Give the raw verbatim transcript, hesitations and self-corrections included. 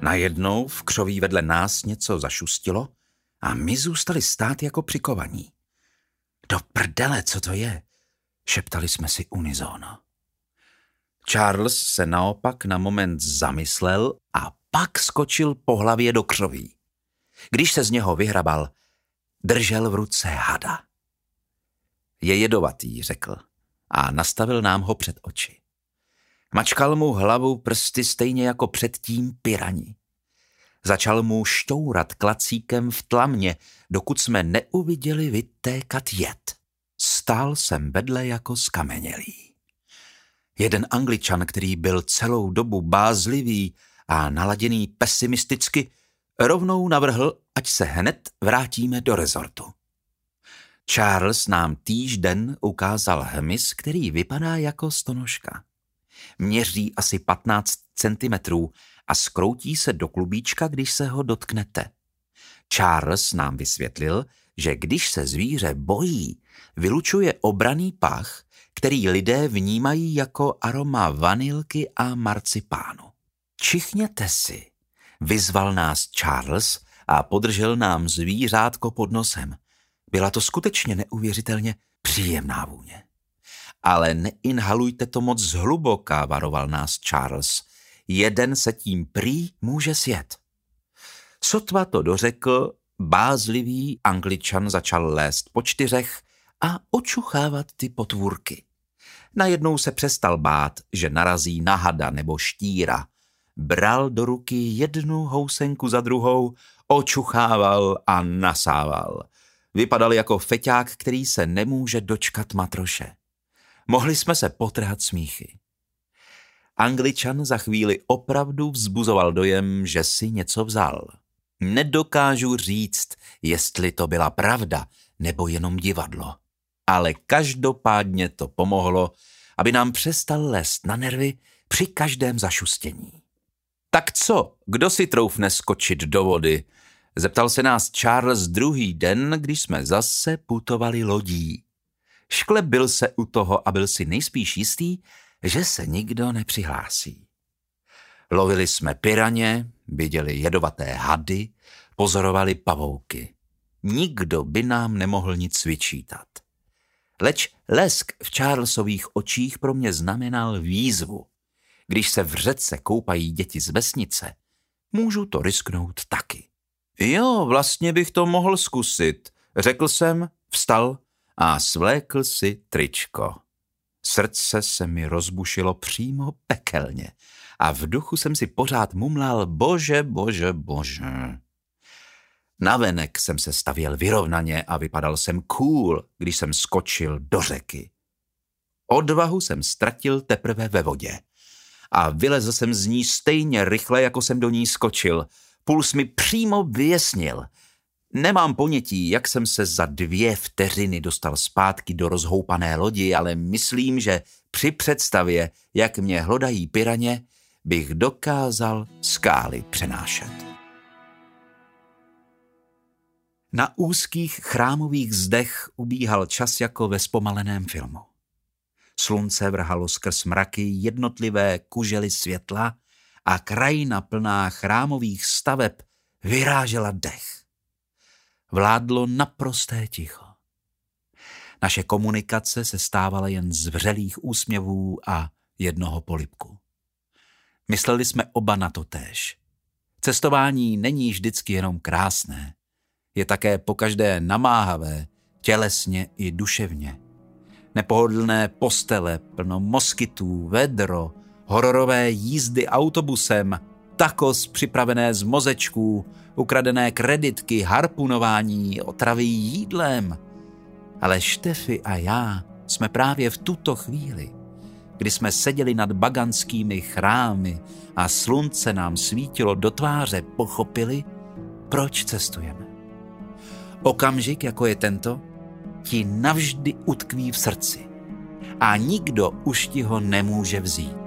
Najednou v křoví vedle nás něco zašustilo a my zůstali stát jako přikovaní. Do prdele, co to je? Šeptali jsme si unisono. Charles se naopak na moment zamyslel a pak skočil po hlavě do křoví. Když se z něho vyhrabal, držel v ruce hada. Je jedovatý, řekl a nastavil nám ho před oči. Mačkal mu hlavu prsty stejně jako předtím pirani. Začal mu šťourat klacíkem v tlamě, dokud jsme neuviděli vytékat jed. Stál jsem vedle jako skamenělý. Jeden Angličan, který byl celou dobu bázlivý a naladěný pesimisticky, rovnou navrhl, ať se hned vrátíme do rezortu. Charles nám týž den ukázal hmyz, který vypadá jako stonožka. Měří asi patnáct centimetrů a skroutí se do klubíčka, když se ho dotknete. Charles nám vysvětlil, že když se zvíře bojí, vylučuje obranný pach, který lidé vnímají jako aroma vanilky a marcipánu. Čichněte si, vyzval nás Charles a podržel nám zvířátko pod nosem. Byla to skutečně neuvěřitelně příjemná vůně. Ale neinhalujte to moc zhluboka, varoval nás Charles. Jeden se tím prý může sjet. Sotva to dořekl, bázlivý Angličan začal lézt po čtyřech a očuchávat ty potvůrky. Najednou se přestal bát, že narazí na hada nebo štíra. Bral do ruky jednu housenku za druhou, očuchával a nasával. Vypadal jako feťák, který se nemůže dočkat matroše. Mohli jsme se potrhat smíchy. Angličan za chvíli opravdu vzbuzoval dojem, že si něco vzal. Nedokážu říct, jestli to byla pravda nebo jenom divadlo. Ale každopádně to pomohlo, aby nám přestal lézt na nervy při každém zašustění. Tak co, kdo si troufne skočit do vody? Zeptal se nás Charles druhý den, když jsme zase putovali lodí. Šklebil se u toho a byl si nejspíš jistý, že se nikdo nepřihlásí. Lovili jsme piraně, viděli jedovaté hady, pozorovali pavouky. Nikdo by nám nemohl nic vyčítat. Leč lesk v Charlesových očích pro mě znamenal výzvu. Když se v řece koupají děti z vesnice, můžu to risknout taky. Jo, vlastně bych to mohl zkusit, řekl jsem, vstal a svlékl si tričko. Srdce se mi rozbušilo přímo pekelně a v duchu jsem si pořád mumlal bože, bože, bože. Navenek jsem se stavěl vyrovnaně a vypadal jsem cool, když jsem skočil do řeky. Odvahu jsem ztratil teprve ve vodě a vylezl jsem z ní stejně rychle, jako jsem do ní skočil. Puls mi přímo vyjasnil. Nemám ponětí, jak jsem se za dvě vteřiny dostal zpátky do rozhoupané lodi, ale myslím, že při představě, jak mě hlodají piraně, bych dokázal skály přenášet. Na úzkých chrámových zdech ubíhal čas jako ve zpomaleném filmu. Slunce vrhalo skrz mraky jednotlivé kužely světla a krajina plná chrámových staveb vyrážela dech. Vládlo naprosté ticho. Naše komunikace se stávala jen z vřelých úsměvů a jednoho polibku. Mysleli jsme oba na to též. Cestování není vždycky jenom krásné. Je také pokaždé namáhavé, tělesně i duševně. Nepohodlné postele, plno moskytů, vedro, hororové jízdy autobusem, tacos připravené z mozečků, ukradené kreditky, harpunování, otravy jídlem. Ale Štefy a já jsme právě v tuto chvíli, kdy jsme seděli nad baganskými chrámy a slunce nám svítilo do tváře, pochopili, proč cestujeme. Okamžik, jako je tento, ti navždy utkví v srdci a nikdo už ti ho nemůže vzít.